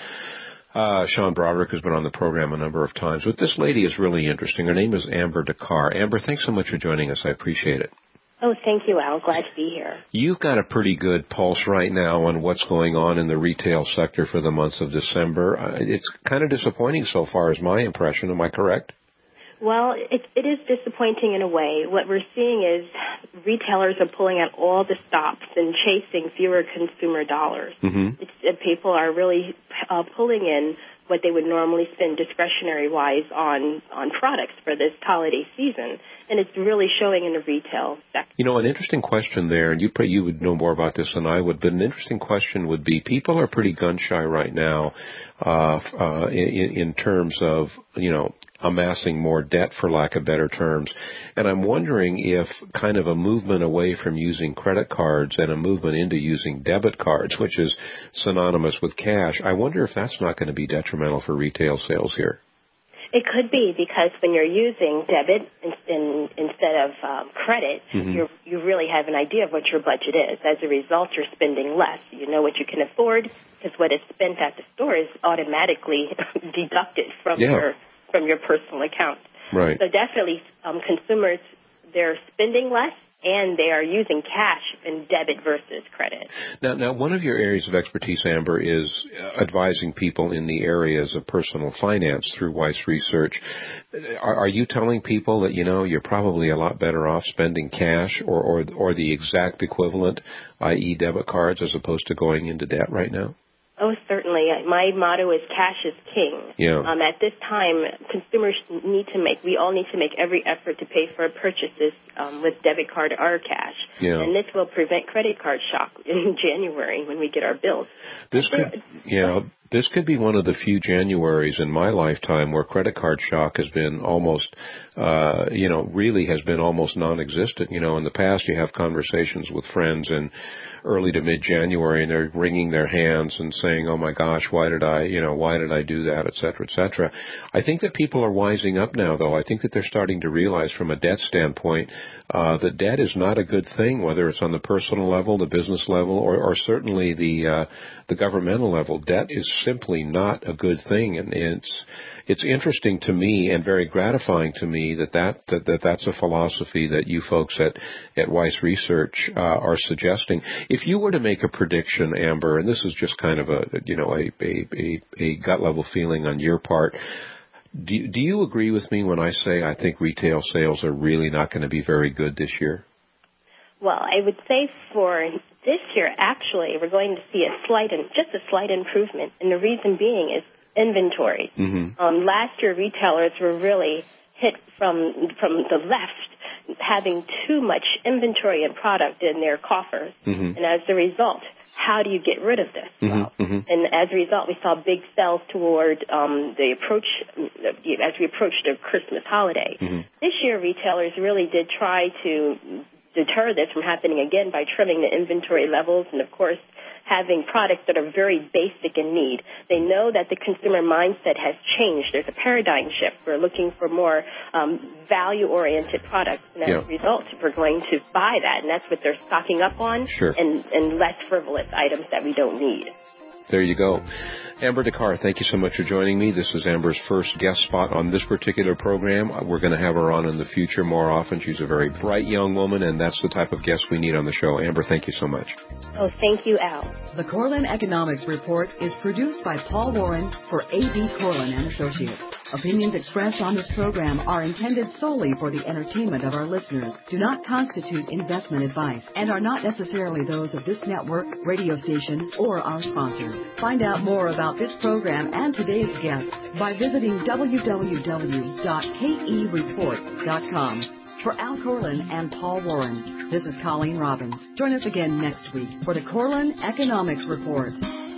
Uh, Sean Broderick has been on the program a number of times. But this lady is really interesting. Her name is Amber Dakar. Amber, thanks so much for joining us. I appreciate it. Oh, thank you, Al. Glad to be here. You've got a pretty good pulse right now on what's going on in the retail sector for the months of December. Uh, it's kind of disappointing so far, is my impression. Am I correct? Well, it, it is disappointing in a way. What we're seeing is retailers are pulling out all the stops and chasing fewer consumer dollars. Mm-hmm. It's, uh, people are really uh, pulling in what they would normally spend discretionary-wise on, on products for this holiday season, and it's really showing in the retail sector. You know, an interesting question there, and you probably you would know more about this than I would, but an interesting question would be, people are pretty gun-shy right now uh, uh, in, in terms of, you know, amassing more debt, for lack of better terms. And I'm wondering if kind of a movement away from using credit cards and a movement into using debit cards, which is synonymous with cash, I wonder if that's not going to be detrimental for retail sales here. It could be because when you're using debit in, in, instead of um, credit, mm-hmm. you you really have an idea of what your budget is. As a result, you're spending less. You know what you can afford because what is spent at the store is automatically deducted from yeah. your from your personal account. Right. So definitely, um, consumers, they're spending less. And they are using cash in debit versus credit. Now, now, one of your areas of expertise, Amber, is advising people in the areas of personal finance through Weiss Research. Are, are you telling people that, you know, you're probably a lot better off spending cash or, or, or the exact equivalent, that is debit cards, as opposed to going into debt right now? Oh, certainly. My motto is cash is king. Yeah. Um, at this time, consumers need to make, we all need to make every effort to pay for our purchases um, with debit card or cash. Yeah. And this will prevent credit card shock in January when we get our bills. This could, yeah, this could be one of the few Januaries in my lifetime where credit card shock has been almost, uh, you know, really has been almost non-existent. You know, in the past you have conversations with friends in early to mid-January and they're wringing their hands and saying, oh my gosh, why did I, you know, why did I do that, et cetera, et cetera. I think that people are wising up now, though. I think that they're starting to realize from a debt standpoint uh, that debt is not a good thing, whether it's on the personal level, the business level, or, or certainly the uh, the governmental level. Debt is simply not a good thing, and it's it's interesting to me and very gratifying to me that that, that, that that's a philosophy that you folks at, at Weiss Research uh, are suggesting. If you were to make a prediction, Amber, and this is just kind of a, you know, a, a, a, a gut level feeling on your part, do you, do you agree with me when I say I think retail sales are really not going to be very good this year? Well, I would say for this year, actually, we're going to see a slight, just a slight improvement, and the reason being is inventory. Mm-hmm. Um, last year, retailers were really hit from from the left, having too much inventory and product in their coffers, mm-hmm. and as a result, how do you get rid of this? Mm-hmm. Well, mm-hmm. and as a result, we saw big sales toward um, the approach as we approached the Christmas holiday. Mm-hmm. This year, retailers really did try to deter this from happening again by trimming the inventory levels and, of course, having products that are very basic in need. They know that the consumer mindset has changed. There's a paradigm shift. We're looking for more um, value-oriented products, and as yeah. a result, we're going to buy that, and that's what they're stocking up on, sure. and, and less frivolous items that we don't need. There you go. Amber Dekar, thank you so much for joining me. This is Amber's first guest spot on this particular program. We're going to have her on in the future more often. She's a very bright young woman, and that's the type of guest we need on the show. Amber, thank you so much. Oh, thank you, Al. The Corlin Economics Report is produced by Paul Warren for A B. Corlin and Associates. Opinions expressed on this program are intended solely for the entertainment of our listeners, do not constitute investment advice, and are not necessarily those of this network, radio station, or our sponsors. Find out more about this program and today's guests by visiting w w w dot k e report dot com. For Al Corlin and Paul Warren, this is Colleen Robbins. Join us again next week for the Corlin Economics Report.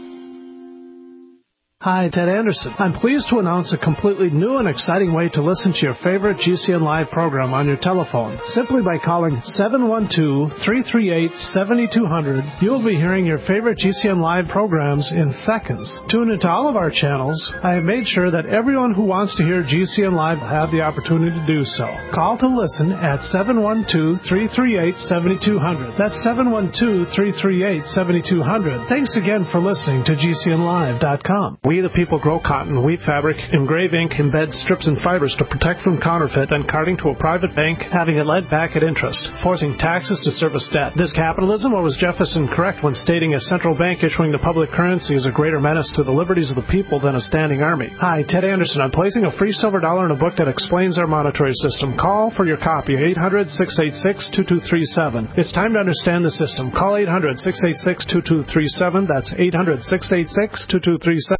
Hi, Ted Anderson. I'm pleased to announce a completely new and exciting way to listen to your favorite G C N Live program on your telephone. Simply by calling seven one two, three three eight, seven two zero zero, you'll be hearing your favorite G C N Live programs in seconds. Tune into all of our channels. I have made sure that everyone who wants to hear G C N Live will have the opportunity to do so. Call to listen at seven one two, three three eight, seven two zero zero. That's seven one two, three three eight, seven two zero zero. Thanks again for listening to G C N live dot com. We the people grow cotton, weave fabric, engrave ink, embed strips and fibers to protect from counterfeit, then carting to a private bank, having it led back at interest, forcing taxes to service debt. This capitalism, or was Jefferson correct when stating a central bank issuing the public currency is a greater menace to the liberties of the people than a standing army? Hi, Ted Anderson. I'm placing a free silver dollar in a book that explains our monetary system. Call for your copy, eight hundred, six eight six, two two three seven. It's time to understand the system. Call eight hundred, six eight six, two two three seven. That's eight hundred, six eight six, two two three seven.